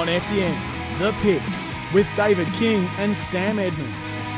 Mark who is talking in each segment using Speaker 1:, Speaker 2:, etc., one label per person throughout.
Speaker 1: On SEN, The Picks with David King and Sam Edmund.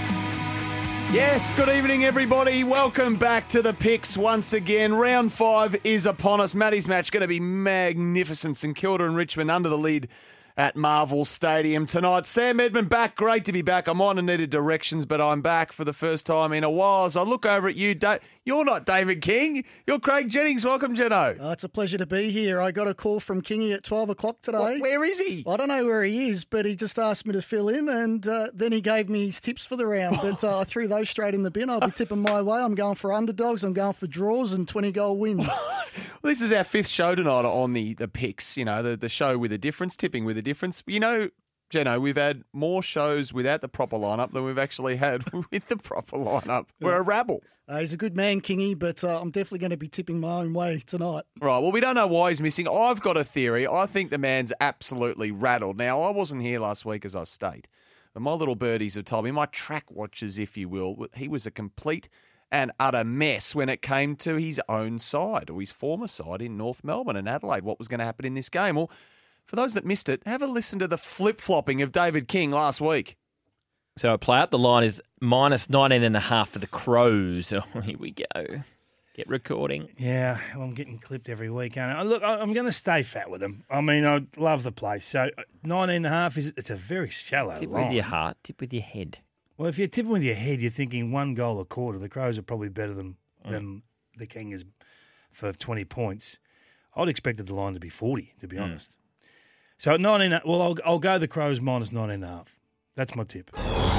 Speaker 2: Yes, good evening, everybody. Welcome back to The Picks once again. Round 5 is upon us. Matty's match going to be magnificent. St Kilda and Richmond under the lead at Marvel Stadium tonight. Sam Edmund back. Great to be back. I might have needed directions, but I'm back for the first time in a while. As I look over at you, you're not David King. You're Craig Jennings. Welcome, Jeno.
Speaker 3: Oh, it's a pleasure to be here. I got a call from Kingy at 12 o'clock today.
Speaker 2: Where is he?
Speaker 3: I don't know where he is, but he just asked me to fill in, and then he gave me his tips for the round. But I threw those straight in the bin. I'll be tipping my way. I'm going for underdogs. I'm going for draws and 20-goal wins.
Speaker 2: Well, this is our 5th show tonight on the Picks, you know, the show with a difference, tipping with a difference. You know, Jeno, we've had more shows without the proper lineup than we've actually had with the proper lineup. We're a rabble.
Speaker 3: He's a good man, Kingy, but I'm definitely going to be tipping my own way tonight.
Speaker 2: Right, well, we don't know why he's missing. I've got a theory. I think the man's absolutely rattled. Now, I wasn't here last week, as I state, but my little birdies have told me, my track watchers, if you will, he was a complete and utter mess when it came to his own side or his former side in North Melbourne and Adelaide. What was going to happen in this game? Well, for those that missed it, have a listen to the flip-flopping of David King last week.
Speaker 4: So I play up. The line is minus 19.5 for the Crows. Oh, here we go. Get recording.
Speaker 5: Yeah, well, I'm getting clipped every week, aren't I? Look, I'm going to stay fat with them. I mean, I love the place. So 19.5 it's a very shallow
Speaker 4: Tip
Speaker 5: line.
Speaker 4: with your heart. Tip with your head.
Speaker 5: Well, if you're tipping with your head, you're thinking 1 goal a quarter. The Crows are probably better than the Kingers for 20 points. I'd expected the line to be 40, to be honest. So at 19, well, I'll go the Crows minus 19.5. That's my tip.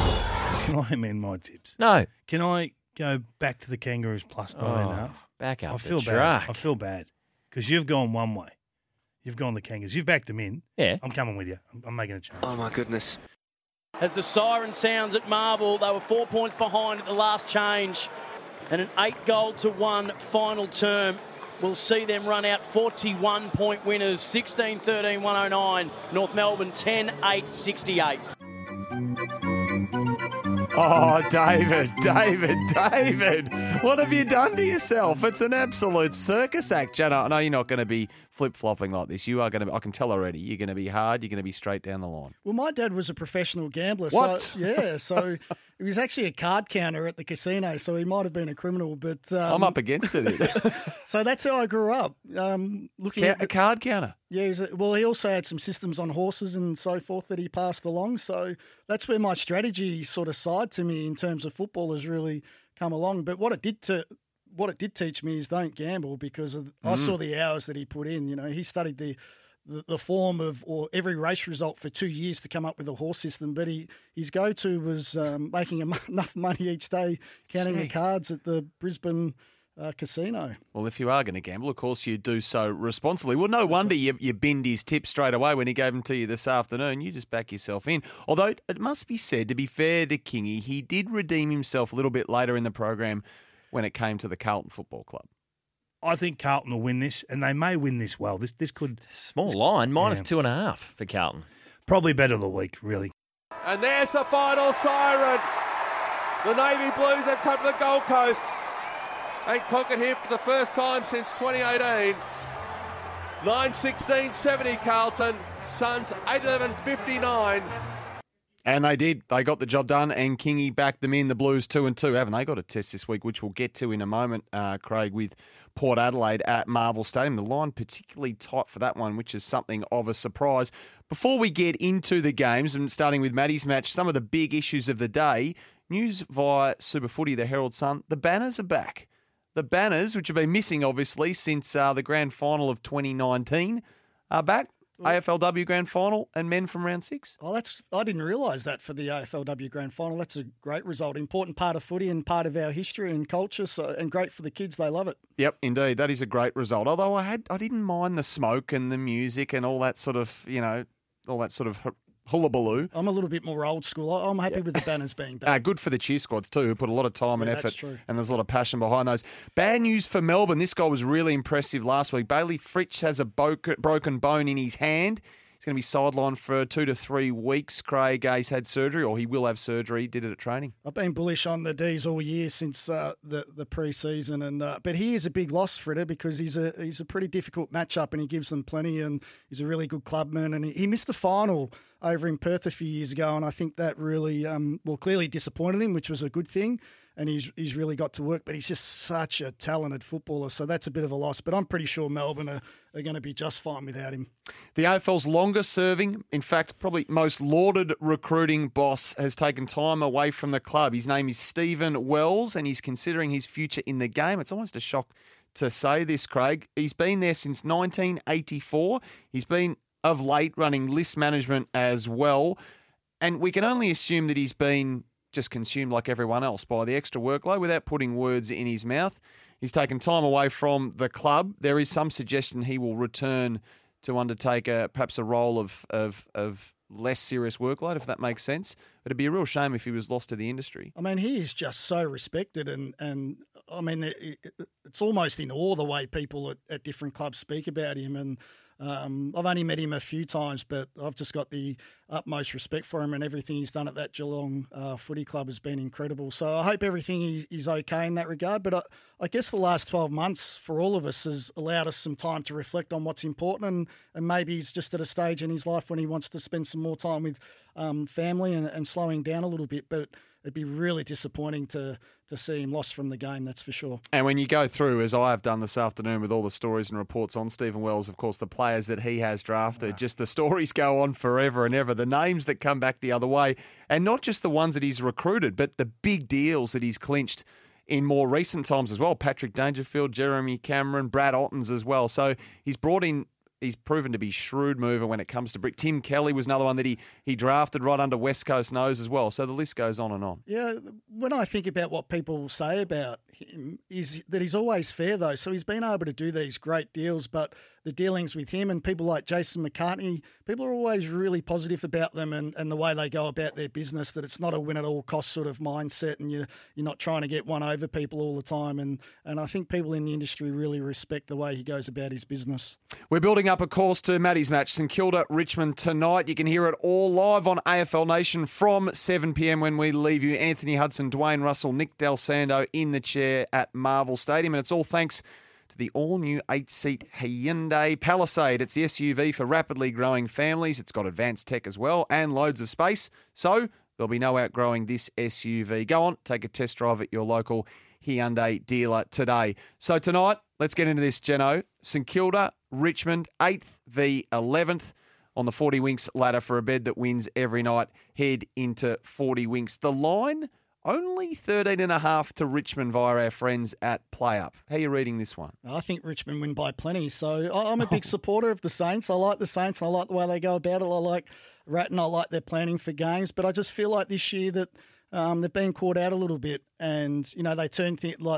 Speaker 5: Can I amend my tips?
Speaker 4: No.
Speaker 5: Can I go back to the Kangaroos plus 9.5?
Speaker 4: Back up
Speaker 5: I feel
Speaker 4: the
Speaker 5: bad.
Speaker 4: track.
Speaker 5: I feel bad because you've gone one way. You've gone the Kangaroos. You've backed them in.
Speaker 4: Yeah.
Speaker 5: I'm coming with you. I'm making a change.
Speaker 6: Oh, my goodness.
Speaker 7: As the siren sounds at Marvel, they were 4 points behind at the last change. And an 8-goal-to-1 final term will see them run out 41-point winners, 16-13, 109. North Melbourne 10-8, 68.
Speaker 2: Oh, David. What have you done to yourself? It's an absolute circus act, Jenna. I know you're not going to be flip-flopping like this. You are going to, I can tell already, you're going to be hard. You're going to be straight down the line.
Speaker 3: Well, my dad was a professional gambler.
Speaker 2: What?
Speaker 3: So he was actually a card counter at the casino, so he might have been a criminal. But
Speaker 2: I'm up against it.
Speaker 3: So that's how I grew up, looking at
Speaker 2: A card counter?
Speaker 3: Yeah, he also had some systems on horses and so forth that he passed along. So that's where my strategy sort of side to me in terms of football has really come along. But what it did teach me is don't gamble because I saw the hours that he put in. You know, he studied the form of or every race result for 2 years to come up with a horse system. But his go-to was making enough money each day counting the cards at the Brisbane casino.
Speaker 2: Well, if you are going to gamble, of course you do so responsibly. Well, no wonder you binned his tip straight away when he gave them to you this afternoon. You just back yourself in. Although it must be said, to be fair to Kingy, he did redeem himself a little bit later in the program when it came to the Carlton Football Club.
Speaker 5: I think Carlton will win this, and they may win this well. This could...
Speaker 4: Small line, minus 2.5 for Carlton.
Speaker 5: Probably better of the week, really.
Speaker 8: And there's the final siren. The Navy Blues have come to the Gold Coast and conquered here for the first time since 2018. 9-16-70 Carlton, Suns 8-11-59.
Speaker 2: And they did. They got the job done, and Kingy backed them in. The Blues 2-2. Haven't they got a test this week, which we'll get to in a moment, Craig, with Port Adelaide at Marvel Stadium. The line particularly tight for that one, which is something of a surprise. Before we get into the games, and starting with Matty's match, some of the big issues of the day, news via Super Footy, the Herald Sun, the Banners are back. The Banners, which have been missing, obviously, since the grand final of 2019, are back. AFLW Grand Final and men from round 6.
Speaker 3: Oh, I didn't realise that for the AFLW Grand Final. That's a great result. Important part of footy and part of our history and culture. And great for the kids. They love it.
Speaker 2: Yep, indeed. That is a great result. Although I didn't mind the smoke and the music and all that sort of, hullabaloo.
Speaker 3: I'm a little bit more old school. I'm happy with the Banners being back.
Speaker 2: Good for the cheer squads too, who put a lot of time and effort,
Speaker 3: that's true.
Speaker 2: And there's a lot of passion behind those. Bad news for Melbourne. This guy was really impressive last week. Bailey Fritsch has a broken bone in his hand. He's He's going to be sidelined for 2 to 3 weeks. Craig, he's had surgery, or he will have surgery. Did it at training.
Speaker 3: I've been bullish on the D's all year since the pre-season, but he is a big loss for it because he's a pretty difficult matchup and he gives them plenty, and he's a really good clubman, and he missed the final over in Perth a few years ago, and I think that really clearly disappointed him, which was a good thing. And he's really got to work, but he's just such a talented footballer, so that's a bit of a loss. But I'm pretty sure Melbourne are going to be just fine without him.
Speaker 2: The AFL's longest serving, in fact, probably most lauded recruiting boss has taken time away from the club. His name is Stephen Wells, and he's considering his future in the game. It's almost a shock to say this, Craig. He's been there since 1984. He's been, of late, running list management as well. And we can only assume that he's been just consumed like everyone else by the extra workload without putting words in his mouth. He's taken time away from the club. There is some suggestion he will return to undertake perhaps a role of less serious workload, if that makes sense. But it'd be a real shame if he was lost to the industry.
Speaker 3: I mean, he is just so respected, and I mean, it's almost in awe the way people at different clubs speak about him. And I've only met him a few times, but I've just got the utmost respect for him, and everything he's done at that Geelong footy club has been incredible. So I hope everything is okay in that regard. But I guess the last 12 months for all of us has allowed us some time to reflect on what's important, and maybe he's just at a stage in his life when he wants to spend some more time with family and slowing down a little bit. But it'd be really disappointing to see him lost from the game, that's for sure.
Speaker 2: And when you go through, as I have done this afternoon with all the stories and reports on Stephen Wells, of course, the players that he has drafted, just the stories go on forever and ever. The names that come back the other way, and not just the ones that he's recruited, but the big deals that he's clinched in more recent times as well. Patrick Dangerfield, Jeremy Cameron, Brad Ottens as well. So he's brought in... He's proven to be shrewd mover when it comes to brick. Tim Kelly was another one that he drafted right under West Coast nose as well. So the list goes on and on.
Speaker 3: Yeah, when I think about what people say about him is that he's always fair, though. So he's been able to do these great deals, but the dealings with him and people like Jason McCartney, people are always really positive about them and the way they go about their business, that it's not a win-at-all-cost sort of mindset, and you're not trying to get one over people all the time. And I think people in the industry really respect the way he goes about his business.
Speaker 2: We're building up a course to Maddie's match, St Kilda, Richmond tonight. You can hear it all live on AFL Nation from 7 p.m. when we leave you. Anthony Hudson, Dwayne Russell, Nick Del Sando in the chair at Marvel Stadium. And it's all thanks to the all-new 8-seat Hyundai Palisade. It's the SUV for rapidly growing families. It's got advanced tech as well and loads of space. So there'll be no outgrowing this SUV. Go on, take a test drive at your local Hyundai dealer today. So tonight, let's get into this, Geno. St Kilda, Richmond, 8th v 11th on the 40 Winks ladder for a bed that wins every night. Head into 40 Winks. The line, only 13.5 to Richmond via our friends at PlayUp. How are you reading this one?
Speaker 3: I think Richmond win by plenty. So I'm a big supporter of the Saints. I like the Saints. I like the way they go about it. I like Ratton. I like their planning for games. But I just feel like this year that they've been caught out a little bit. And, they turned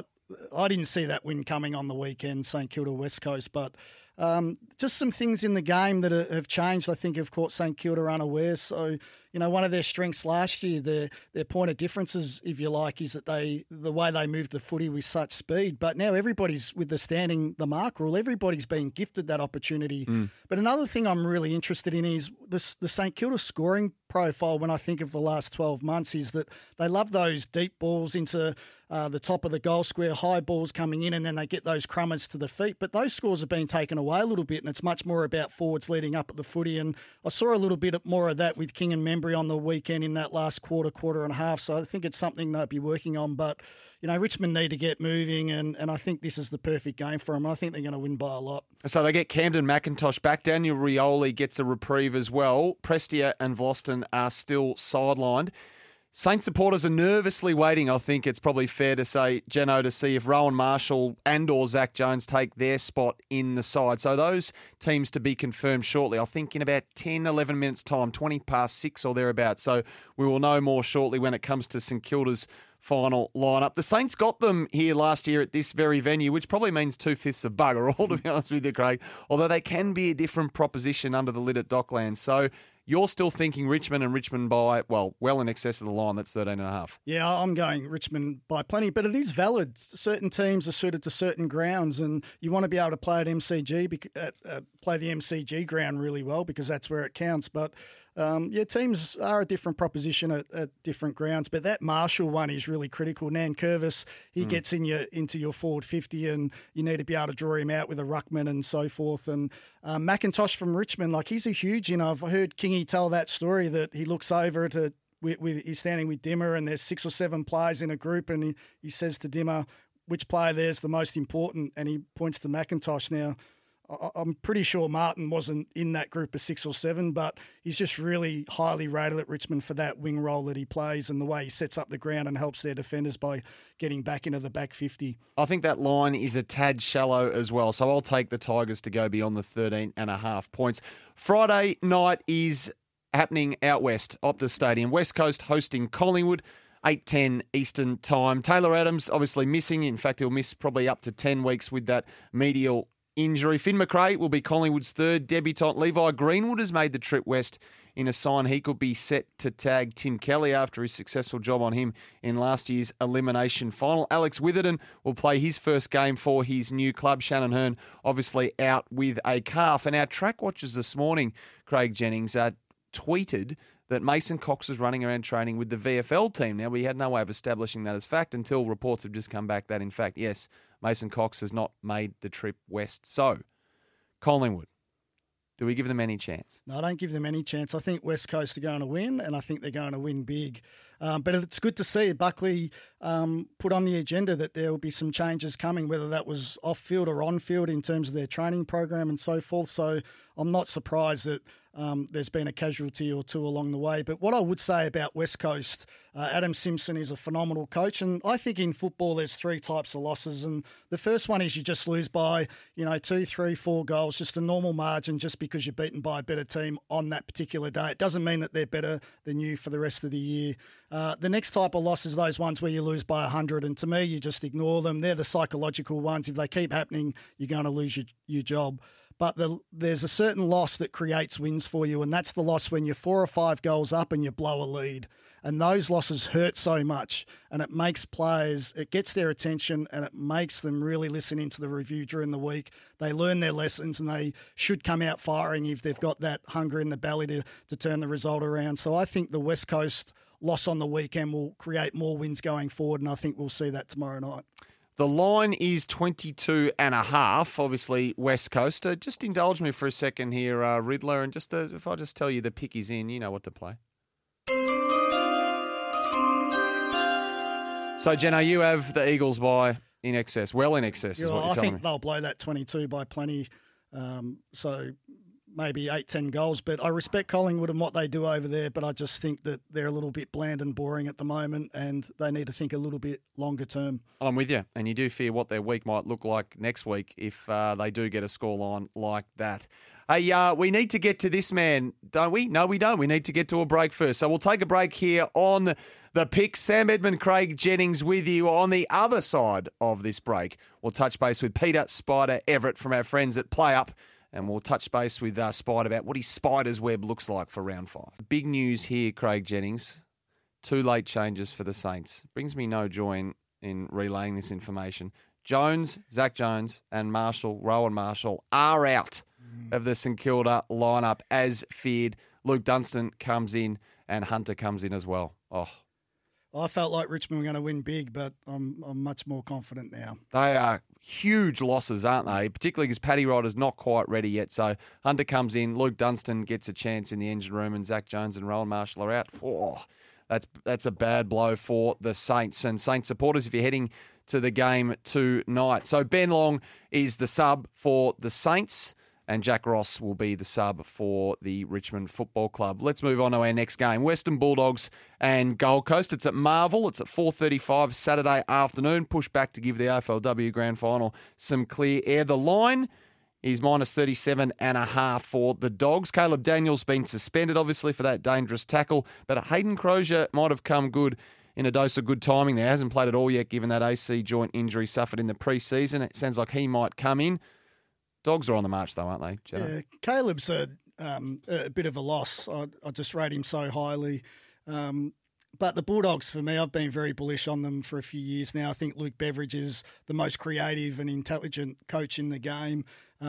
Speaker 3: I didn't see that win coming on the weekend, St Kilda West Coast. But just some things in the game that have changed, I think, have caught St Kilda unawares. So, one of their strengths last year, their point of differences, if you like, is that the way they moved the footy with such speed. But now everybody's, with the standing the mark rule, everybody's been gifted that opportunity. But another thing I'm really interested in is the St Kilda scoring profile when I think of the last 12 months is that they love those deep balls into the top of the goal square, high balls coming in, and then they get those crummers to the feet. But those scores have been taken away a little bit, and it's much more about forwards leading up at the footy. And I saw a little bit more of that with King and Membry on the weekend in that last quarter and a half. So I think it's something they'll be working on. But, Richmond need to get moving, and I think this is the perfect game for them. I think they're going to win by a lot.
Speaker 2: So they get Camden McIntosh back. Daniel Rioli gets a reprieve as well. Prestia and Vlosten are still sidelined. Saints supporters are nervously waiting, I think it's probably fair to say, Geno, to see if Rowan Marshall and or Zach Jones take their spot in the side. So those teams to be confirmed shortly. I think in about 10, 11 minutes' time, 20 past 6 or thereabouts. So we will know more shortly when it comes to St Kilda's final lineup. The Saints got them here last year at this very venue, which probably means 2/5 of bugger all, to be honest with you, Craig, although they can be a different proposition under the lid at Docklands. So You're still thinking Richmond and Richmond by, well in excess of the line. That's 13.5.
Speaker 3: Yeah, I'm going Richmond by plenty, but it is valid. Certain teams are suited to certain grounds, and you want to be able to play at MCG, play the MCG ground really well because that's where it counts. But teams are a different proposition at different grounds. But that Marshall one is really critical. Nankervis, he gets into your forward 50, and you need to be able to draw him out with a ruckman and so forth. And McIntosh from Richmond, like he's a huge. I've heard Kingy tell that story that he looks over to. He's standing with Dimmer, and there's 6 or 7 players in a group, and he says to Dimmer, which player there's the most important, and he points to McIntosh. Now, I'm pretty sure Martin wasn't in that group of 6 or 7, but he's just really highly rated at Richmond for that wing role that he plays and the way he sets up the ground and helps their defenders by getting back into the back 50.
Speaker 2: I think that line is a tad shallow as well, so I'll take the Tigers to go beyond the 13.5 points. Friday night is happening out west, Optus Stadium. West Coast hosting Collingwood, 8:10 Eastern Time. Taylor Adams obviously missing. In fact, he'll miss probably up to 10 weeks with that medial injury. Finn McRae will be Collingwood's third debutant. Levi Greenwood has made the trip west in a sign he could be set to tag Tim Kelly after his successful job on him in last year's elimination final. Alex Witherden will play his first game for his new club. Shannon Hearn obviously out with a calf. And our track watchers this morning, Craig Jennings, tweeted that Mason Cox was running around training with the VFL team. Now, we had no way of establishing that as fact until reports have just come back that, in fact, yes, Mason Cox has not made the trip west. So, Collingwood, do we give them any chance?
Speaker 3: No, I don't give them any chance. I think West Coast are going to win, and I think they're going to win big. But it's good to see Buckley put on the agenda that there will be some changes coming, whether that was off-field or on-field in terms of their training program and so forth. So I'm not surprised that there's been a casualty or two along the way. But what I would say about West Coast, Adam Simpson is a phenomenal coach. And I think in football there's 3 types of losses. And the first one is you just lose by, 2, 3, 4 goals, just a normal margin just because you're beaten by a better team on that particular day. It doesn't mean that they're better than you for the rest of the year. The next type of loss is those ones where you lose by 100. And to me, you just ignore them. They're the psychological ones. If they keep happening, you're going to lose your job. But there's a certain loss that creates wins for you, and that's the loss when you're 4 or 5 goals up and you blow a lead. And those losses hurt so much, and it makes players, it gets their attention, and it makes them really listen into the review during the week. They learn their lessons, and they should come out firing if they've got that hunger in the belly to turn the result around. So I think the West Coast loss on the weekend will create more wins going forward, and I think we'll see that tomorrow night.
Speaker 2: The line is 22.5, obviously West Coast. Just indulge me for a second here, Riddler, and if I just tell you the pick is in, you know what to play. So, Jenno, you have the Eagles by in excess, well in excess is what you're telling me.
Speaker 3: I think they'll blow that 22 by plenty, so maybe 8-10 goals. But I respect Collingwood and what they do over there, but I just think that they're a little bit bland and boring at the moment, and they need to think a little bit longer term.
Speaker 2: I'm with you, and you do fear what their week might look like next week if they do get a scoreline like that. Hey, we need to get to this man, don't we? No, we don't. We need to get to a break first. So we'll take a break here on the picks. Sam Edmund, Craig Jennings with you. On the other side of this break, we'll touch base with Peter Spider Everett from our friends at Play Up, and we'll touch base with Spider about what his spider's web looks like for round 5. Big news here, Craig Jennings. 2 late changes for the Saints. Brings me no joy in relaying this information. Jones, Zach Jones, and Rowan Marshall are out of the St Kilda lineup as feared. Luke Dunstan comes in and Hunter comes in as well. Oh,
Speaker 3: I felt like Richmond were going to win big, but I'm much more confident now.
Speaker 2: They are huge losses, aren't they? Particularly because Paddy Ryder's not quite ready yet. So Hunter comes in, Luke Dunstan gets a chance in the engine room, and Zach Jones and Rowan Marshall are out. Oh, that's a bad blow for the Saints. And Saints supporters, if you're heading to the game tonight. So Ben Long is the sub for the Saints, and Jack Ross will be the sub for the Richmond Football Club. Let's move on to our next game. Western Bulldogs and Gold Coast. It's at Marvel. It's at 4:35 Saturday afternoon. Push back to give the AFLW Grand Final some clear air. The line is minus 37.5 for the Dogs. Caleb Daniels been suspended, obviously, for that dangerous tackle. But Hayden Crozier might have come good in a dose of good timing there. Hasn't played at all yet, given that AC joint injury suffered in the pre-season. It sounds like he might come in. Dogs are on the march, though, aren't they, Jenna?
Speaker 3: Yeah, Caleb's a a bit of a loss. I just rate him so highly. But the Bulldogs, for me, I've been very bullish on them for a few years now. I think Luke Beveridge is the most creative and intelligent coach in the game.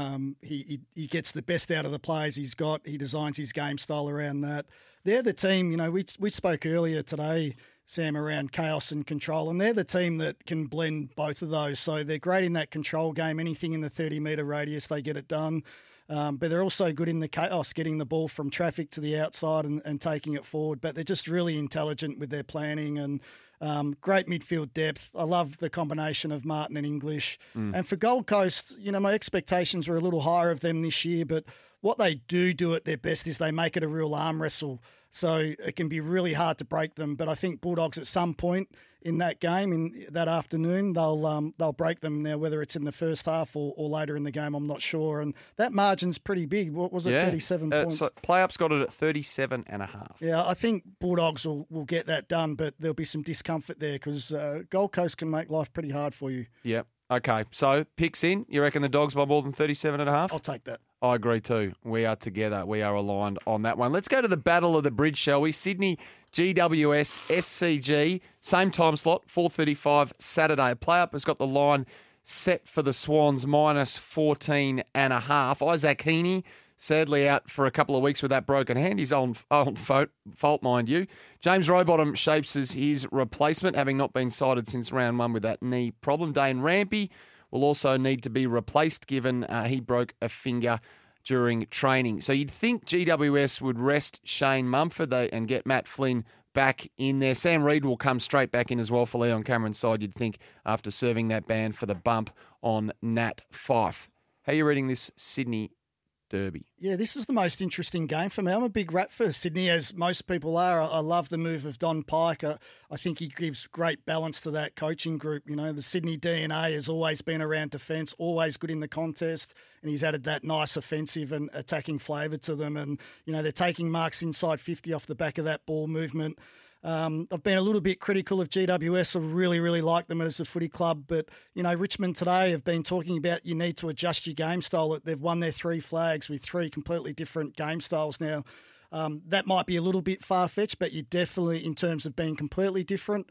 Speaker 3: He gets the best out of the players he's got. He designs his game style around that. They're the team, we spoke earlier today, Sam, around chaos and control, and they're the team that can blend both of those. So they're great in that control game. Anything in the 30-metre radius, they get it done. But they're also good in the chaos, getting the ball from traffic to the outside and taking it forward. But they're just really intelligent with their planning and great midfield depth. I love the combination of Martin and English. And for Gold Coast, my expectations were a little higher of them this year, but what they do at their best is they make it a real arm wrestle. So it can be really hard to break them. But I think Bulldogs at some point in that game, in that afternoon, they'll break them now, whether it's in the first half or later in the game, I'm not sure. And that margin's pretty big. What was it, 37 points?
Speaker 2: So Play-Up's got it at 37.5.
Speaker 3: Yeah, I think Bulldogs will get that done, but there'll be some discomfort there because Gold Coast can make life pretty hard for you.
Speaker 2: Yep. Okay, so picks in. You reckon the Dogs by more than 37.5?
Speaker 3: I'll take that.
Speaker 2: I agree too. We are together. We are aligned on that one. Let's go to the Battle of the Bridge, shall we? Sydney, GWS, SCG, same time slot, 4:35 Saturday. Play-Up has got the line set for the Swans minus 14.5. Isaac Heaney, sadly out for a couple of weeks with that broken hand. His own fault, mind you. James Rowbottom shapes as his replacement, having not been sighted since round one with that knee problem. Dane Rampy will also need to be replaced given he broke a finger during training. So you'd think GWS would rest Shane Mumford and get Matt Flynn back in there. Sam Reid will come straight back in as well for Leon Cameron's side, you'd think, after serving that ban for the bump on Nat Fyfe. How are you reading this Sydney Derby?
Speaker 3: Yeah, this is the most interesting game for me. I'm a big rat for Sydney, as most people are. I love the move of Don Pyke. I think he gives great balance to that coaching group. The Sydney DNA has always been around defence, always good in the contest, and he's added that nice offensive and attacking flavour to them. And, they're taking marks inside 50 off the back of that ball movement. I've been a little bit critical of GWS. I really, really like them as a footy club. But, Richmond today have been talking about you need to adjust your game style. They've won their 3 flags with 3 completely different game styles now. That might be a little bit far-fetched, but you definitely, in terms of being completely different,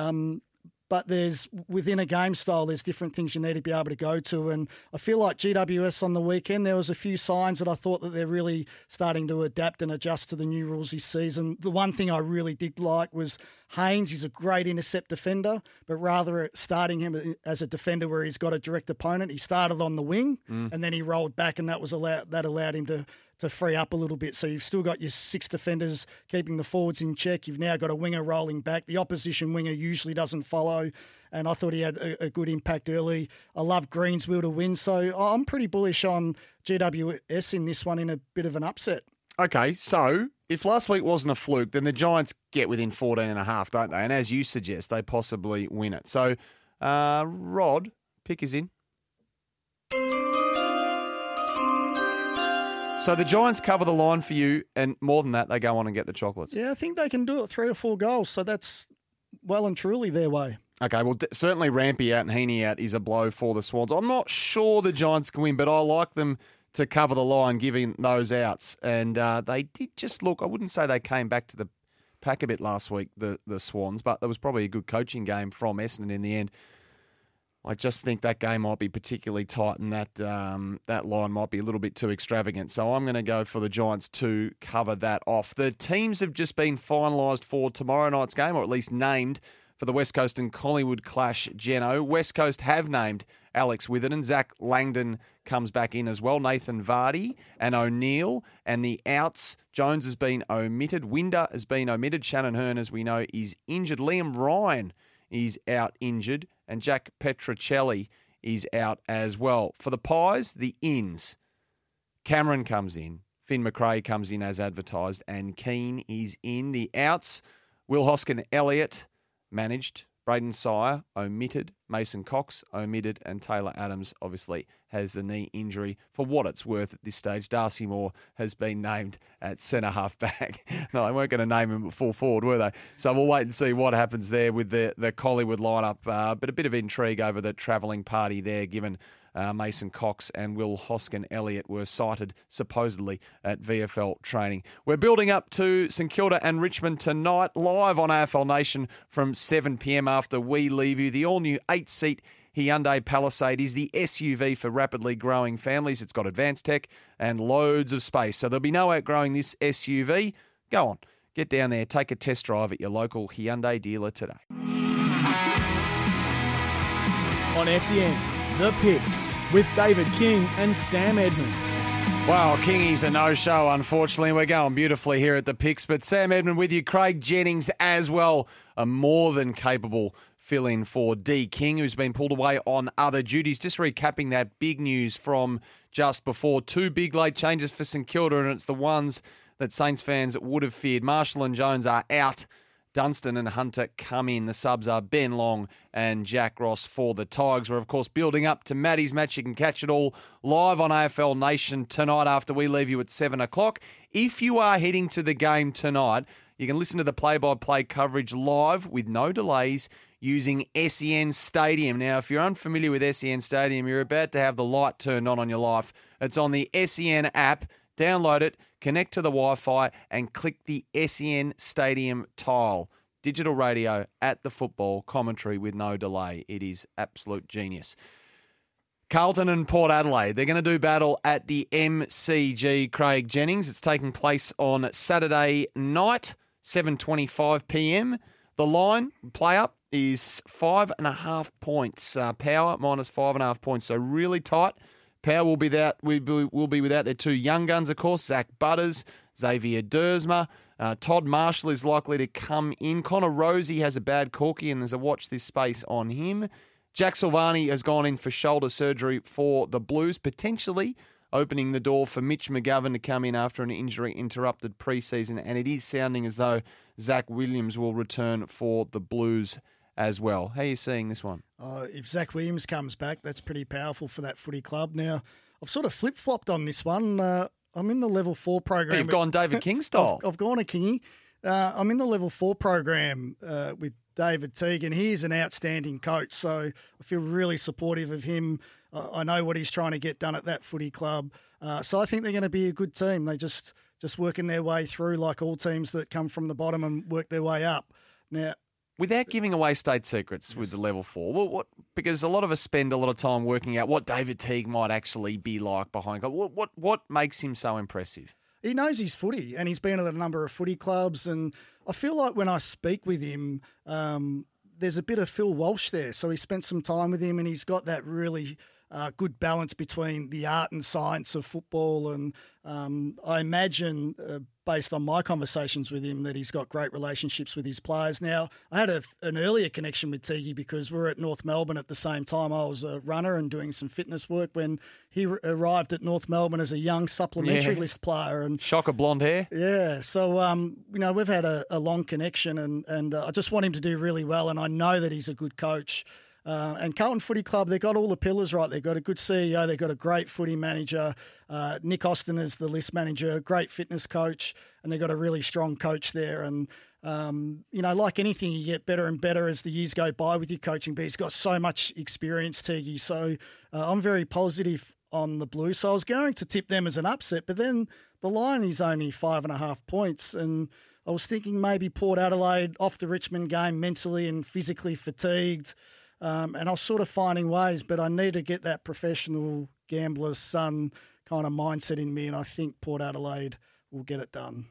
Speaker 3: but within a game style, there's different things you need to be able to go to. And I feel like GWS on the weekend, there was a few signs that I thought that they're really starting to adapt and adjust to the new rules this season. The one thing I really did like was Haynes. He's a great intercept defender, but rather starting him as a defender where he's got a direct opponent. He started on the wing and then he rolled back, and that allowed him to free up a little bit. So you've still got your 6 defenders keeping the forwards in check. You've now got a winger rolling back. The opposition winger usually doesn't follow, and I thought he had a good impact early. I love Greenswell to win, so I'm pretty bullish on GWS in this one in a bit of an upset.
Speaker 2: Okay, so if last week wasn't a fluke, then the Giants get within 14.5, don't they? And as you suggest, they possibly win it. So, Rod, pick is in. So the Giants cover the line for you, and more than that, they go on and get the chocolates.
Speaker 3: Yeah, I think they can do it 3 or 4 goals, so that's well and truly their way.
Speaker 2: Okay, well, certainly Rampy out and Heaney out is a blow for the Swans. I'm not sure the Giants can win, but I like them to cover the line, giving those outs. And they did just look, I wouldn't say they came back to the pack a bit last week, the Swans, but there was probably a good coaching game from Essendon in the end. I just think that game might be particularly tight, and that line might be a little bit too extravagant. So I'm going to go for the Giants to cover that off. The teams have just been finalised for tomorrow night's game, or at least named for the West Coast and Collingwood clash, Geno. West Coast have named Alex Witherden. Zach Langdon comes back in as well. Nathan Vardy and O'Neill. And the outs, Jones has been omitted. Winder has been omitted. Shannon Hearn, as we know, is injured. Liam Ryan is out injured. And Jack Petrocelli is out as well. For the Pies, the ins. Cameron comes in. Finn McRae comes in as advertised. And Keane is in. The outs, Will Hoskin Elliott managed. Braden Sire omitted. Mason Cox omitted. And Taylor Adams obviously has the knee injury. For what it's worth at this stage, Darcy Moore has been named at centre-half back. No, they weren't going to name him at full forward, were they? So we'll wait and see what happens there with the Collingwood lineup. But a bit of intrigue over the travelling party there, given Mason Cox and Will Hoskin-Elliott were sighted supposedly at VFL training. We're building up to St Kilda and Richmond tonight, live on AFL Nation from 7 p.m. after we leave you. The all-new 8-seat Hyundai Palisade is the SUV for rapidly growing families. It's got advanced tech and loads of space, so there'll be no outgrowing this SUV. Go on, get down there, take a test drive at your local Hyundai dealer today.
Speaker 1: On SEN, The Picks with David King and Sam Edmund.
Speaker 2: Well, Kingy's a no-show, unfortunately. We're going beautifully here at The Picks, but Sam Edmund with you, Craig Jennings as well, a more than capable fill-in for D. King, who's been pulled away on other duties. Just recapping that big news from just before. 2 big late changes for St Kilda, and it's the ones that Saints fans would have feared. Marshall and Jones are out. Dunstan and Hunter come in. The subs are Ben Long and Jack Ross for the Tigers. We're, of course, building up to Maddie's match. You can catch it all live on AFL Nation tonight after we leave you at 7 o'clock. If you are heading to the game tonight, you can listen to the play-by-play coverage live with no delays using SEN Stadium. Now, if you're unfamiliar with SEN Stadium, you're about to have the light turned on your life. It's on the SEN app. Download it, connect to the Wi-Fi, and click the SEN Stadium tile. Digital radio at the football, commentary with no delay. It is absolute genius. Carlton and Port Adelaide, they're going to do battle at the MCG, Craig Jennings. It's taking place on Saturday night, 7:25 p.m. The line, play up, is 5.5 points. Power minus 5.5 points, so really tight. Power will be without their 2 young guns, of course, Zach Butters, Xavier Dersma. Todd Marshall is likely to come in. Connor Rosie has a bad corky, and there's a watch this space on him. Jack Silvani has gone in for shoulder surgery for the Blues, potentially opening the door for Mitch McGovern to come in after an injury-interrupted preseason, and it is sounding as though Zach Williams will return for the Blues as well. How are you seeing this one?
Speaker 3: If Zach Williams comes back, that's pretty powerful for that footy club. Now, I've sort of flip-flopped on this one. I'm in the Level 4 program.
Speaker 2: You've gone David King style.
Speaker 3: I've gone a Kingy. I'm in the Level 4 program with David Teague, and he's an outstanding coach, so I feel really supportive of him. I know what he's trying to get done at that footy club. So I think they're going to be a good team. They just working their way through like all teams that come from the bottom and work their way up. Now,
Speaker 2: without giving away state secrets with the Level 4, because a lot of us spend a lot of time working out what David Teague might actually be like behind. What makes him so impressive?
Speaker 3: He knows his footy, and he's been at a number of footy clubs, and I feel like when I speak with him, there's a bit of Phil Walsh there. So he spent some time with him, and he's got that really good balance between the art and science of football. And I imagine, based on my conversations with him, that he's got great relationships with his players. Now, I had an earlier connection with Teague because we were at North Melbourne at the same time. I was a runner and doing some fitness work when he arrived at North Melbourne as a young supplementary list player. And
Speaker 2: shocker blonde hair.
Speaker 3: Yeah. So, we've had a long connection, and I just want him to do really well. And I know that he's a good coach. And Carlton Footy Club, they've got all the pillars right. They've got a good CEO. They've got a great footy manager. Nick Austin is the list manager, great fitness coach, and they've got a really strong coach there. And, like anything, you get better and better as the years go by with your coaching, but he's got so much experience, Teague. So I'm very positive on the Blues. So I was going to tip them as an upset, but then the line is only 5.5 points. And I was thinking maybe Port Adelaide off the Richmond game mentally and physically fatigued. And I was sort of finding ways, but I need to get that professional gambler's son kind of mindset in me, and I think Port Adelaide will get it done.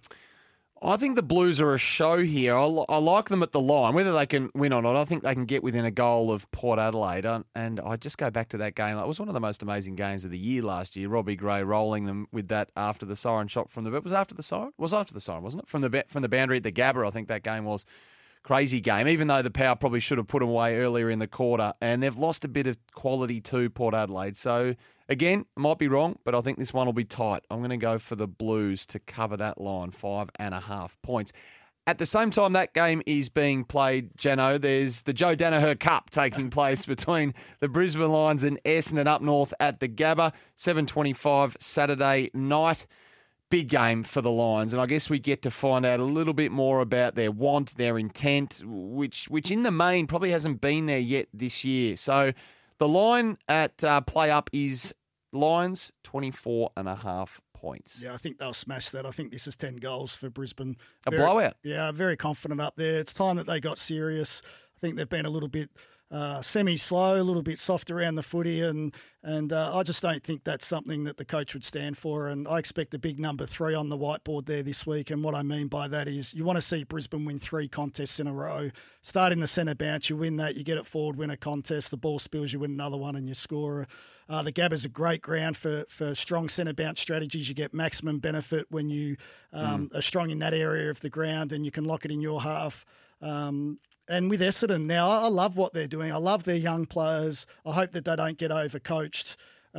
Speaker 2: I think the Blues are a show here. I like them at the line. Whether they can win or not, I think they can get within a goal of Port Adelaide. And I just go back to that game. It was one of the most amazing games of the year last year. Robbie Gray rolling them with that after the siren shot from the... It was after the siren? It was after the siren, wasn't it? From the boundary at the Gabba, I think that game was. Crazy game, even though the Power probably should have put them away earlier in the quarter, and they've lost a bit of quality to Port Adelaide. So, again, might be wrong, but I think this one will be tight. I'm going to go for the Blues to cover that line, 5.5 points. At the same time that game is being played, Jano, there's the Joe Danaher Cup taking place between the Brisbane Lions and Essendon up north at the Gabba, 7:25 Saturday night. Big game for the Lions, and I guess we get to find out a little bit more about their want, their intent, which in the main probably hasn't been there yet this year. So The line at play up is Lions 24.5 points.
Speaker 3: Yeah, I think they'll smash that. I think this is 10 goals for Brisbane.
Speaker 2: A blowout.
Speaker 3: Yeah, very confident up there. It's time that they got serious. I think they've been a little bit semi-slow, a little bit soft around the footy, and I just don't think that's something that the coach would stand for. And I expect a big number 3 on the whiteboard there this week. And what I mean by that is you want to see Brisbane win 3 contests in a row. Start in the centre bounce, you win that, you get it forward, win a contest, the ball spills, you win another one, and you score. The Gabba's a great ground for strong centre bounce strategies. You get maximum benefit when you are strong in that area of the ground, and you can lock it in your half. And with Essendon now, I love what they're doing. I love their young players. I hope that they don't get overcoached.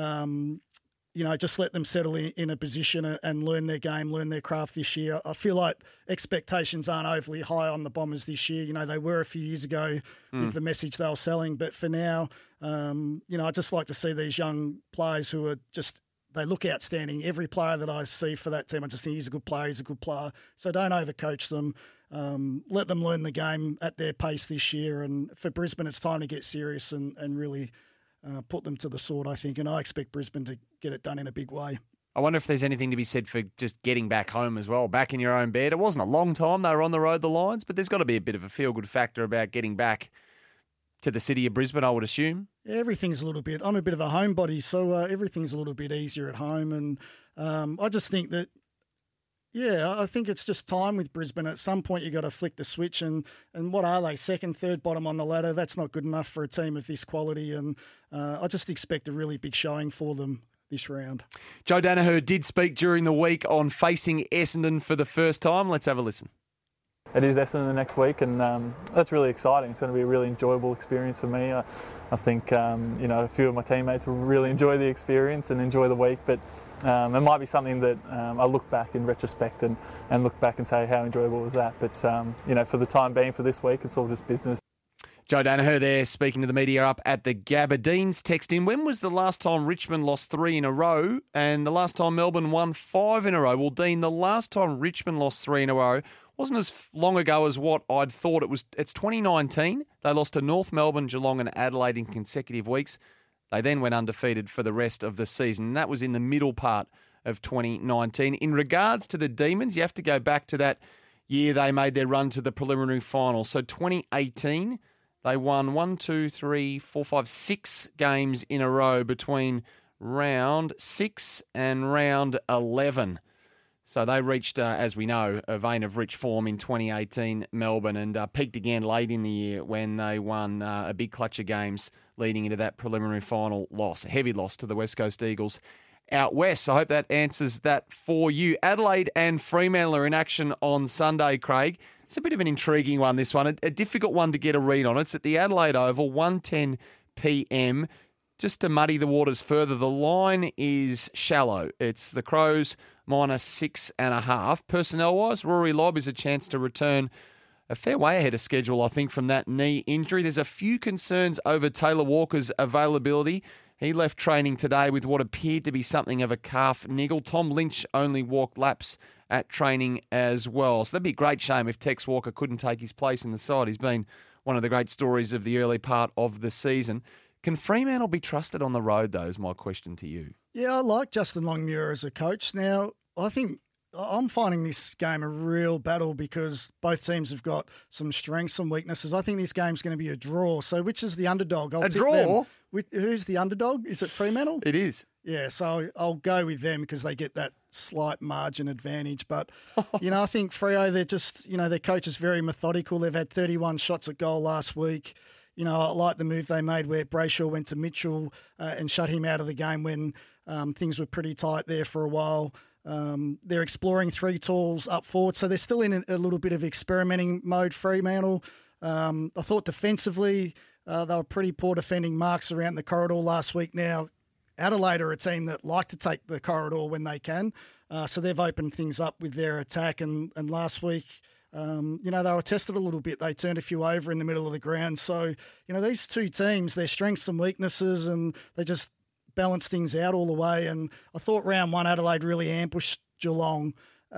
Speaker 3: Just let them settle in a position and learn their game, learn their craft this year. I feel like expectations aren't overly high on the Bombers this year. They were a few years ago with the message they were selling. But for now, I just like to see these young players who are just – they look outstanding. Every player that I see for that team, I just think he's a good player. So don't overcoach them. Let them learn the game at their pace this year. And for Brisbane, it's time to get serious and really put them to the sword, I think. And I expect Brisbane to get it done in a big way.
Speaker 2: I wonder if there's anything to be said for just getting back home as well, back in your own bed. It wasn't a long time they were on the road, the Lions, but there's got to be a bit of a feel-good factor about getting back to the city of Brisbane, I would assume.
Speaker 3: Yeah, everything's a little bit... I'm a bit of a homebody, so everything's a little bit easier at home. And I just think that, I think it's just time with Brisbane. At some point, you've got to flick the switch. And what are they? Second, third, bottom on the ladder? That's not good enough for a team of this quality. And I just expect a really big showing for them this round.
Speaker 2: Joe Daniher did speak during the week on facing Essendon for the first time. Let's have a listen.
Speaker 6: It is Essendon the next week, and that's really exciting. It's going to be a really enjoyable experience for me. I think a few of my teammates will really enjoy the experience and enjoy the week, but it might be something that I look back in retrospect and look back and say, how enjoyable was that? But for the time being, for this week, it's all just business.
Speaker 2: Joe Daniher there speaking to the media up at the Gabba. Dean's text in, when was the last time Richmond lost 3 in a row and the last time Melbourne won 5 in a row? Well, Dean, the last time Richmond lost 3 in a row wasn't as long ago as what I'd thought it was. It's 2019. They lost to North Melbourne, Geelong and Adelaide in consecutive weeks. They then went undefeated for the rest of the season. And that was in the middle part of 2019. In regards to the Demons, you have to go back to that year they made their run to the preliminary final. So 2018, they won 6 games in a row between round 6 and round 11. So they reached, as we know, a vein of rich form in 2018 Melbourne and peaked again late in the year when they won a big clutch of games leading into that preliminary final loss, a heavy loss to the West Coast Eagles out west. I hope that answers that for you. Adelaide and Fremantle are in action on Sunday, Craig. It's a bit of an intriguing one, this one, a difficult one to get a read on. It's at the Adelaide Oval, 1:10 p.m. Just to muddy the waters further, the line is shallow. It's the Crows -6.5. Personnel-wise, Rory Lobb is a chance to return a fair way ahead of schedule, I think, from that knee injury. There's a few concerns over Taylor Walker's availability. He left training today with what appeared to be something of a calf niggle. Tom Lynch only walked laps at training as well. So that'd be a great shame if Tex Walker couldn't take his place in the side. He's been one of the great stories of the early part of the season. Can Fremantle be trusted on the road, though, is my question to you.
Speaker 3: Yeah, I like Justin Longmuir as a coach. Now, I think I'm finding this game a real battle because both teams have got some strengths, some weaknesses. I think this game's going to be a draw. So which is the underdog? I'll
Speaker 2: a draw?
Speaker 3: Who's the underdog? Is it Fremantle?
Speaker 2: It is.
Speaker 3: Yeah, so I'll go with them because they get that slight margin advantage. But, I think Freo, they're just, their coach is very methodical. They've had 31 shots at goal last week. I like the move they made where Brayshaw went to Mitchell and shut him out of the game when things were pretty tight there for a while. They're exploring 3 tools up forward, so they're still in a little bit of experimenting mode, Fremantle. I thought defensively they were pretty poor defending marks around the corridor last week. Now, Adelaide are a team that like to take the corridor when they can, so they've opened things up with their attack. And last week, they were tested a little bit. They turned a few over in the middle of the ground. So, these two teams, their strengths and weaknesses, and they just balance things out all the way. And I thought round 1, Adelaide really ambushed Geelong.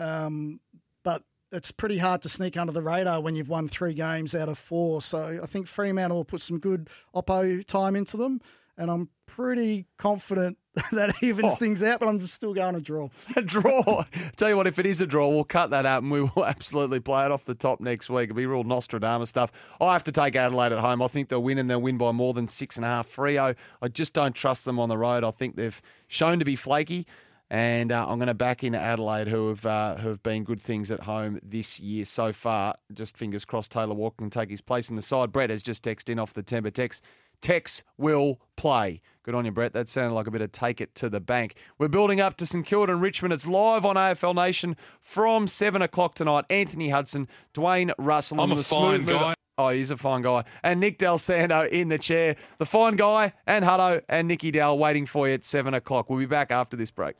Speaker 3: But it's pretty hard to sneak under the radar when you've won 3 games out of 4. So I think Fremantle will put some good oppo time into them. and I'm pretty confident that evens things out, but I'm still going to draw.
Speaker 2: A draw. Tell you what, if it is a draw, we'll cut that out and we will absolutely play it off the top next week. It'll be real Nostradamus stuff. I have to take Adelaide at home. I think they'll win, and they'll win by more than 6.5. Freo, I just don't trust them on the road. I think they've shown to be flaky. And I'm going to back in Adelaide, who have been good things at home this year so far. Just fingers crossed Taylor Walker can take his place in the side. Brett has just texted in off the temper text. Tex will play. Good on you, Brett. That sounded like a bit of take it to the bank. We're building up to St Kilda and Richmond. It's live on AFL Nation from 7 o'clock tonight. Anthony Hudson, Dwayne Russell.
Speaker 9: I'm a fine guy.
Speaker 2: Oh, he's a fine guy. And Nick Del Sando in the chair. The fine guy and Hutto and Nicky Dell waiting for you at 7 o'clock. We'll be back after this break.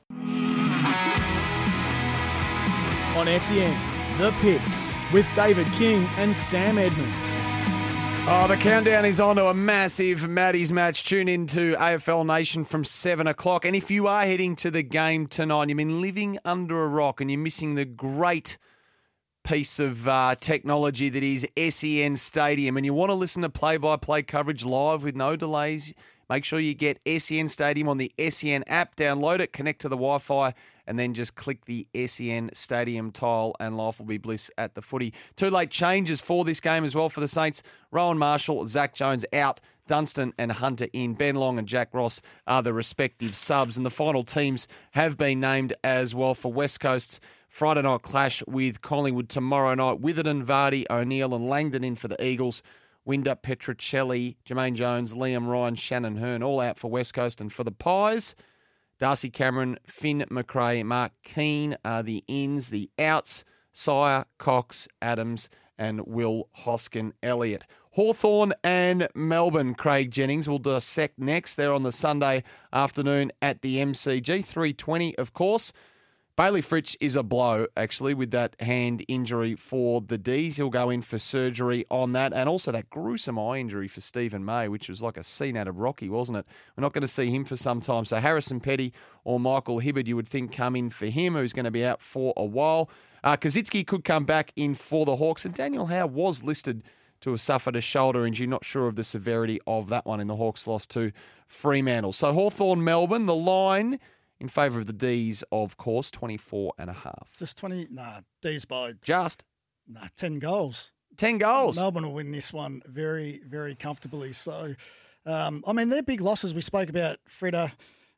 Speaker 1: On SEN, The Picks with David King and Sam Edmund.
Speaker 2: Oh, the countdown is on to a massive Maddie's match. Tune in to AFL Nation from 7 o'clock. And if you are heading to the game tonight, you've been living under a rock and you're missing the great piece of technology that is SEN Stadium, and you want to listen to play-by-play coverage live with no delays, make sure you get SEN Stadium on the SEN app, download it, connect to the Wi-Fi, and then just click the SEN Stadium tile and life will be bliss at the footy. 2 late changes for this game as well for the Saints. Rowan Marshall, Zach Jones out, Dunstan and Hunter in. Ben Long and Jack Ross are the respective subs, and the final teams have been named as well for West Coast's Friday night clash with Collingwood tomorrow night. Witherden, Vardy, O'Neill and Langdon in for the Eagles. Winder, Petruccelli, Jermaine Jones, Liam Ryan, Shannon Hearn all out for West Coast. And for the Pies, Darcy Cameron, Finn McRae, Mark Keane are the ins. The outs, Sire, Cox, Adams and Will Hoskin Elliott. Hawthorn and Melbourne, Craig Jennings, will dissect next. They're on the Sunday afternoon at the MCG. 3:20, of course. Bailey Fritsch is a blow, actually, with that hand injury for the D's. He'll go in for surgery on that. And also that gruesome eye injury for Stephen May, which was like a scene out of Rocky, wasn't it? We're not going to see him for some time. So Harrison Petty or Michael Hibberd, you would think, come in for him, who's going to be out for a while. Kazitsky could come back in for the Hawks. And Daniel Howe was listed to have suffered a shoulder injury. Not sure of the severity of that one in the Hawks' loss to Fremantle. So Hawthorn, Melbourne, the line in favour of the D's, of course, 24.5.
Speaker 3: Just 20? Nah, D's by...
Speaker 2: Just?
Speaker 3: Nah, 10 goals.
Speaker 2: 10 goals?
Speaker 3: Melbourne will win this one very, very comfortably. So, I mean, they're big losses. We spoke about Freda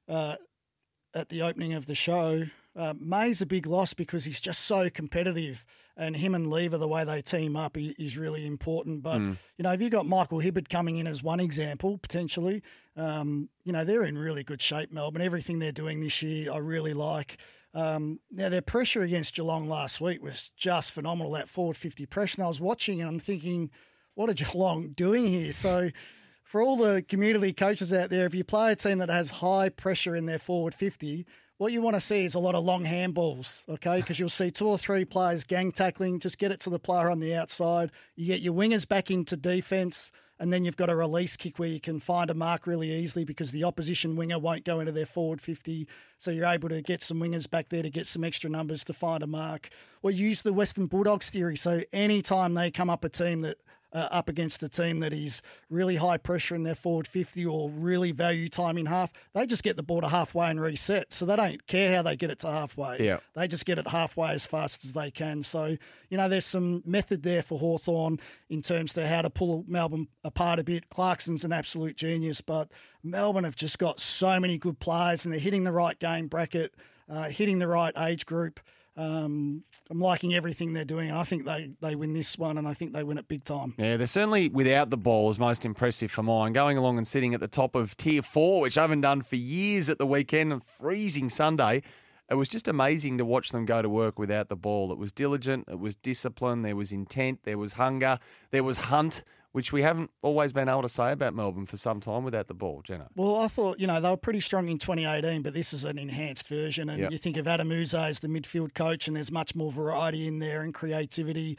Speaker 3: at the opening of the show. May's a big loss because he's just so competitive, and him and Lever, the way they team up, is really important. But, you know, if you've got Michael Hibberd coming in as one example, potentially, you know, they're in really good shape, Melbourne. Everything they're doing this year, I really like. Now, their pressure against Geelong last week was just phenomenal, that forward 50 pressure. And I was watching and I'm thinking, what are Geelong doing here? So for all the community coaches out there, if you play a team that has high pressure in their forward 50, what you want to see is a lot of long handballs, okay? Because you'll see 2 or 3 players gang tackling, just get it to the player on the outside. You get your wingers back into defence, and then you've got a release kick where you can find a mark really easily because the opposition winger won't go into their forward 50. So you're able to get some wingers back there to get some extra numbers to find a mark. Or use the Western Bulldogs theory. So anytime they come up up against a team that is really high pressure in their forward 50 or really value time in half, they just get the ball to halfway and reset. So they don't care how they get it to halfway.
Speaker 2: Yeah.
Speaker 3: They just get it halfway as fast as they can. So, you know, there's some method there for Hawthorn in terms of how to pull Melbourne apart a bit. Clarkson's an absolute genius, but Melbourne have just got so many good players and they're hitting the right game bracket, hitting the right age group. I'm liking everything they're doing, and I think they win this one, and I think they win it big time.
Speaker 2: Yeah, they're certainly, without the ball, is most impressive for mine. Going along and sitting at the top of Tier 4, which I haven't done for years at the weekend, a freezing Sunday. It was just amazing to watch them go to work without the ball. It was diligent, it was discipline, there was intent, there was hunger, there was hunt, which we haven't always been able to say about Melbourne for some time without the ball, Jenna.
Speaker 3: Well, I thought, you know, they were pretty strong in 2018, but this is an enhanced version. And You think of Adam Uze as the midfield coach, and there's much more variety in there and creativity.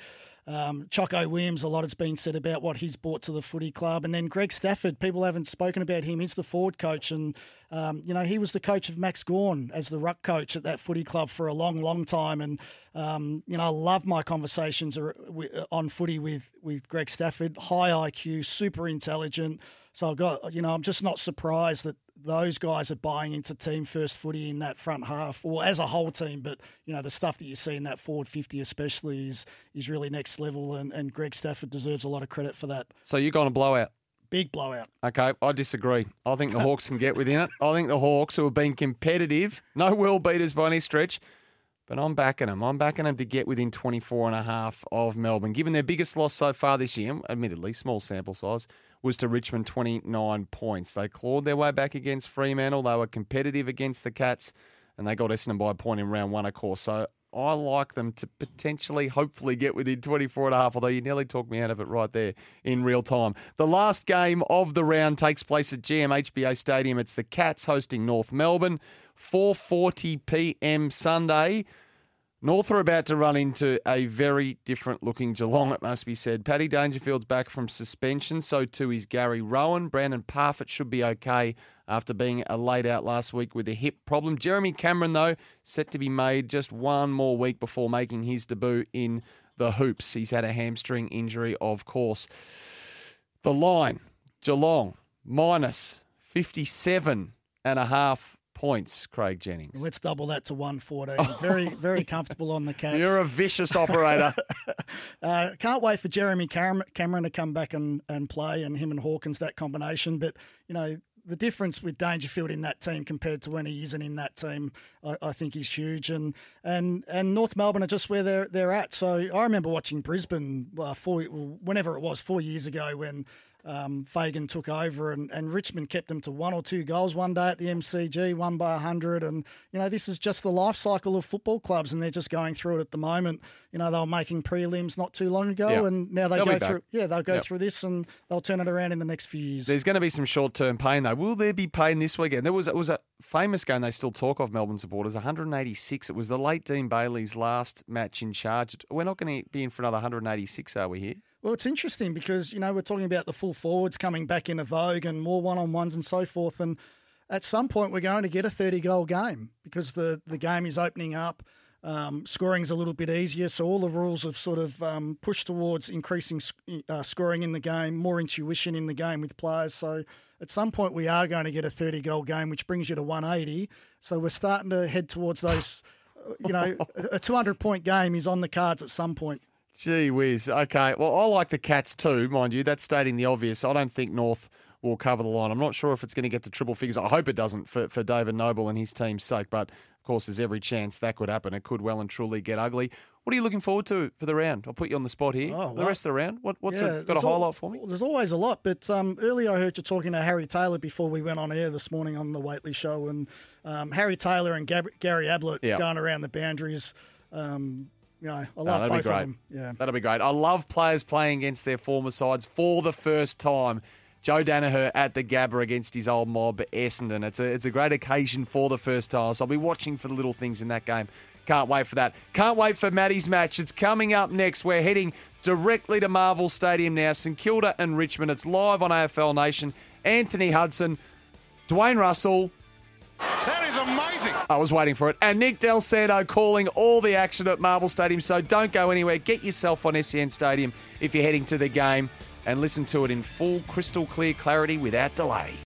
Speaker 3: Choco Williams, a lot has been said about what he's brought to the footy club. And then Greg Stafford, people haven't spoken about him. He's the forward coach. And, he was the coach of Max Gawn as the ruck coach at that footy club for a long, long time. And, I love my conversations on footy with Greg Stafford. High IQ, super intelligent. So I've got, I'm just not surprised that those guys are buying into team first footy in that front half, or as a whole team. But, the stuff that you see in that forward 50 especially is really next level, and Greg Stafford deserves a lot of credit for that.
Speaker 2: So you're going to blowout?
Speaker 3: Big blowout.
Speaker 2: Okay, I disagree. I think the Hawks can get within it. I think the Hawks, who have been competitive, no world beaters by any stretch, but I'm backing them. I'm backing them to get within 24.5 of Melbourne. Given their biggest loss so far this year, admittedly, small sample size, was to Richmond, 29 points. They clawed their way back against Fremantle. They were competitive against the Cats, and they got Essendon by a point in round one, of course. So I like them to potentially, hopefully, get within 24.5, although you nearly talked me out of it right there in real time. The last game of the round takes place at GMHBA Stadium. It's the Cats hosting North Melbourne, 4:40 p.m. Sunday. North are about to run into a very different-looking Geelong, it must be said. Paddy Dangerfield's back from suspension, so too is Gary Rowan. Brandon Parfitt should be okay after being laid out last week with a hip problem. Jeremy Cameron, though, set to be made just one more week before making his debut in the hoops. He's had a hamstring injury, of course. The line, Geelong, minus 57.5 points, Craig Jennings.
Speaker 3: Let's double that to 114. Very, very comfortable on the Cats.
Speaker 2: You're a vicious operator.
Speaker 3: Can't wait for Jeremy Cameron to come back and play, and him and Hawkins, that combination. But, the difference with Dangerfield in that team compared to when he isn't in that team, I think is huge. And North Melbourne are just where they're at. So I remember watching Brisbane whenever it was, 4 years ago when Fagan took over and Richmond kept them to 1 or 2 goals one day at the MCG, won by 100. And, this is just the life cycle of football clubs, and they're just going through it at the moment. They were making prelims not too long ago, and now they'll go through. Yeah, they'll go through this, and they'll turn it around in the next few years.
Speaker 2: There's going to be some short-term pain, though. Will there be pain this weekend? It was a famous game they still talk of, Melbourne supporters, 186. It was the late Dean Bailey's last match in charge. We're not going to be in for another 186, are we here?
Speaker 3: Well, it's interesting because, we're talking about the full forwards coming back into vogue and more one-on-ones and so forth. And at some point, we're going to get a 30-goal game because the game is opening up. Scoring's a little bit easier. So all the rules have sort of pushed towards increasing scoring in the game, more intuition in the game with players. So at some point, we are going to get a 30-goal game, which brings you to 180. So we're starting to head towards those, a 200-point game is on the cards at some point.
Speaker 2: Gee whiz. Okay. Well, I like the Cats too, mind you. That's stating the obvious. I don't think North will cover the line. I'm not sure if it's going to get to triple figures. I hope it doesn't for David Noble and his team's sake. But, of course, there's every chance that could happen. It could well and truly get ugly. What are you looking forward to for the round? I'll put you on the spot here. The rest of the round, what's got a highlight for me?
Speaker 3: There's always a lot. But earlier I heard you talking to Harry Taylor before we went on air this morning on the Waitley Show. And Harry Taylor and Gary Ablett going around the boundaries. I love both of them. Yeah.
Speaker 2: That'll be great. I love players playing against their former sides for the first time. Joe Danaher at the Gabba against his old mob, Essendon. It's a great occasion for the first time, so I'll be watching for the little things in that game. Can't wait for that. Can't wait for Matty's match. It's coming up next. We're heading directly to Marvel Stadium now. St Kilda and Richmond. It's live on AFL Nation. Anthony Hudson, Dwayne Russell.
Speaker 9: That is amazing.
Speaker 2: I was waiting for it. And Nick Del Santo calling all the action at Marvel Stadium. So don't go anywhere. Get yourself on SEN Stadium if you're heading to the game and listen to it in full crystal clear clarity without delay.